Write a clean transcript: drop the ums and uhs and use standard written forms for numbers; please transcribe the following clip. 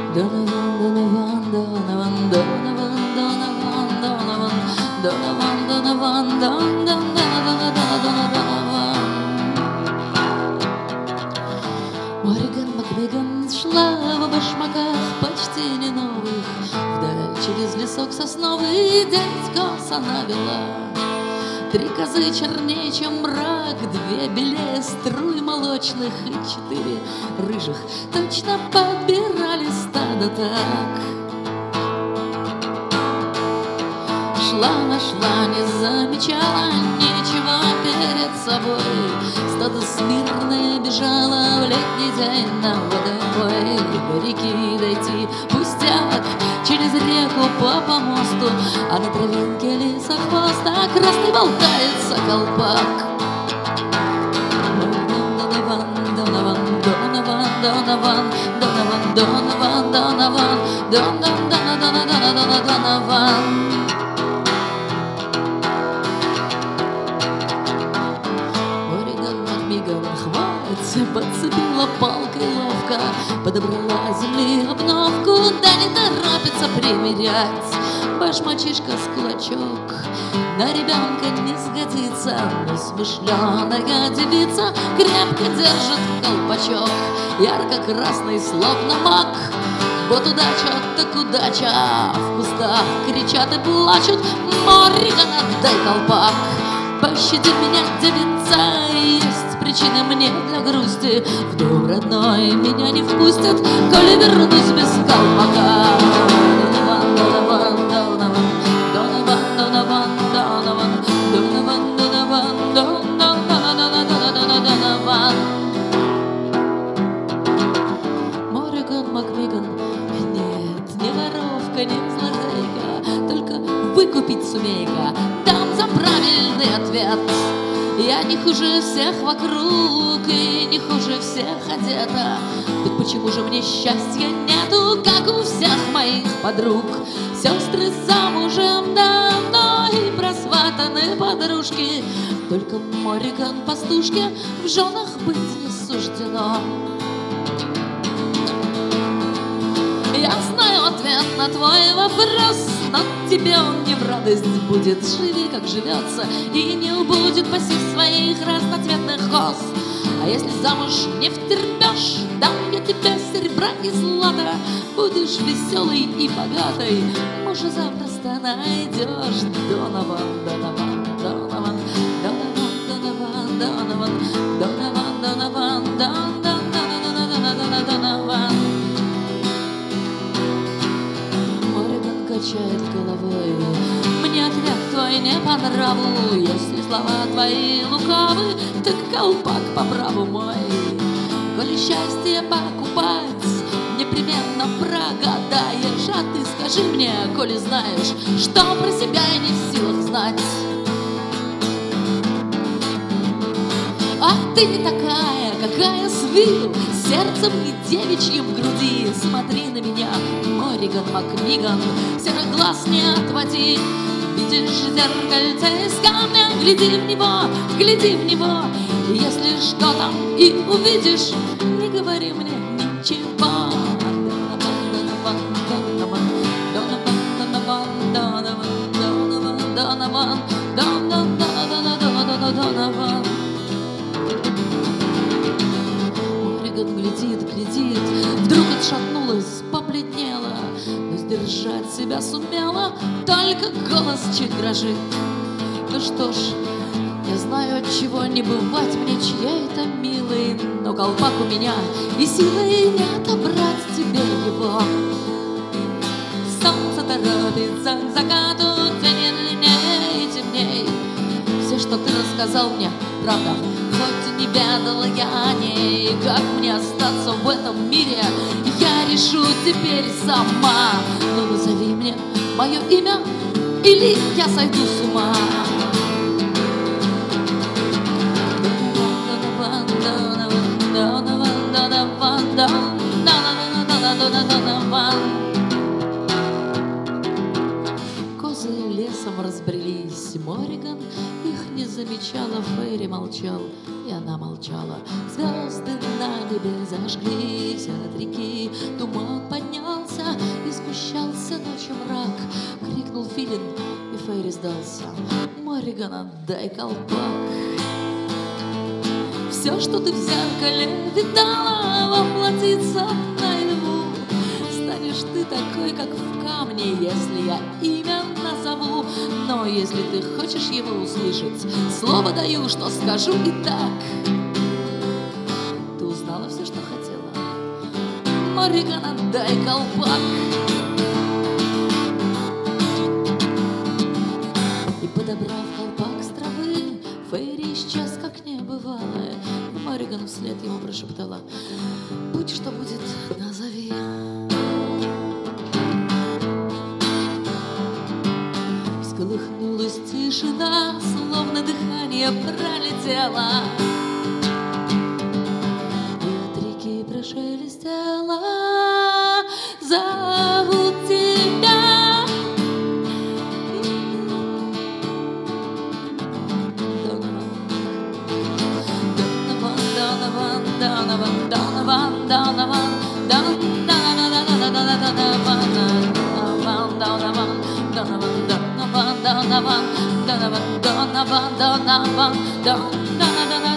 Донован, Донован, Донован, Донован, Донован, Донован, Донован, Донован. Мориган Макмиган шла в башмаках почти не новых, вдаль через лесок сосновый дядька коса вела. 3 козы чернее, чем мрак, 2 белее струй молочных и 4 рыжих точно подбирали стадо так. Шла, не замечала ничего перед собой. Стадо смирное бежало в летний день на водопой. До реки дойти пустяк, через реку по помосту, а на травинке лесохвост, а красный болтается колпак. Донован, Донован, Донован, Донован, Донован, Донован, Донован, Донован, Донован. Подцепила палкой ловко, подобрала земли обновку, да не торопится примерять. Башмачишка с кулачок на ребенка не сгодится, но смышленая девица крепко держит колпачок, ярко-красный, словно мак. Вот удача, так удача, в кустах кричат и плачут: Мориган, отдай колпак. Пощади меня, девица, есть причины мне для грусти. В дом родной меня не впустят, коли вернусь без колпака. Донован, Донован, Донован, Донован, Донован, Донован, Донован, Донован, Донован. Мориган Макмиган, нет, не воровка, не злодейка, только выкупить сумейка. Дам за правильный ответ. Я не хуже всех вокруг и не хуже всех одета. Так почему же мне счастья нету, как у всех моих подруг? Сестры замужем давно и просватаны подружки, только Мориган пастушке в женах быть не суждено. Я знаю ответ на твой вопрос, но тебе он не в радость будет. Живи, как живется, и не убудет паси своих разноцветных коз. А если замуж не втерпешь, дам я тебе серебра и злата. Будешь веселой и богатой, мужа запросто найдешь. Донован, Донован, Донован, Донован, Донован, Донован, Донован, Донован, Донован, Донован. Качает головой: мне ответ твой не по нраву. Если слова твои лукавы, так колпак по праву мой. Коли счастье покупать непременно прогадаешь, а ты скажи мне, коли знаешь, что про себя я не в силах знать. А ты не такая, какая с виду, сердцем и девичьим в груди. Смотри на меня, Мориган Макмиган, серых глаз не отводи. Видишь зеркальце из камня, гляди в него, гляди в него. И если что там и увидишь, не говори мне ничего. Мориган глядит, глядит, вдруг отшатнулась, побледнела, но сдержать себя сумела, только голос чуть дрожит. Ну что ж, я знаю, от чего не бывать мне чьей-то милой, но колпак у меня, и силой не отобрать тебе его. Солнце торопится к закату, тени длиннее и темней. Все, что ты рассказал мне, правда, хоть не ведала я о ней. Как мне остаться в этом мире, я решу теперь сама. Но назови мне мое имя, или я сойду с ума. Козы лесом разбрелись, Мориган их не замечала, Фейри молчал, и она молчала. Звезды на небе зажглись от реки, туман поднялся и сгущался ночью мрак. Крикнул Филин, и Фейри сдался. Морриган, отдай колпак. Все, что ты в зеркале видала, воплотится наяву. Станешь ты такой, как в камне, если я имя назову. Но если ты хочешь его услышать, слово даю, что скажу и так. Ты узнала все, что хотела? Морриган, отдай колпак. И подобрав колпак с травы, Фейри исчез, как не бывало. Морриган вслед ему прошептала: будь что будет, назови. Всколыхнулась тишина, словно дыхание пролетело, и от реки прошелестело: зовут тебя. Донован, Донован, Донован, Донован, Донован, Донован, Донован, Донован, Донован, Донован,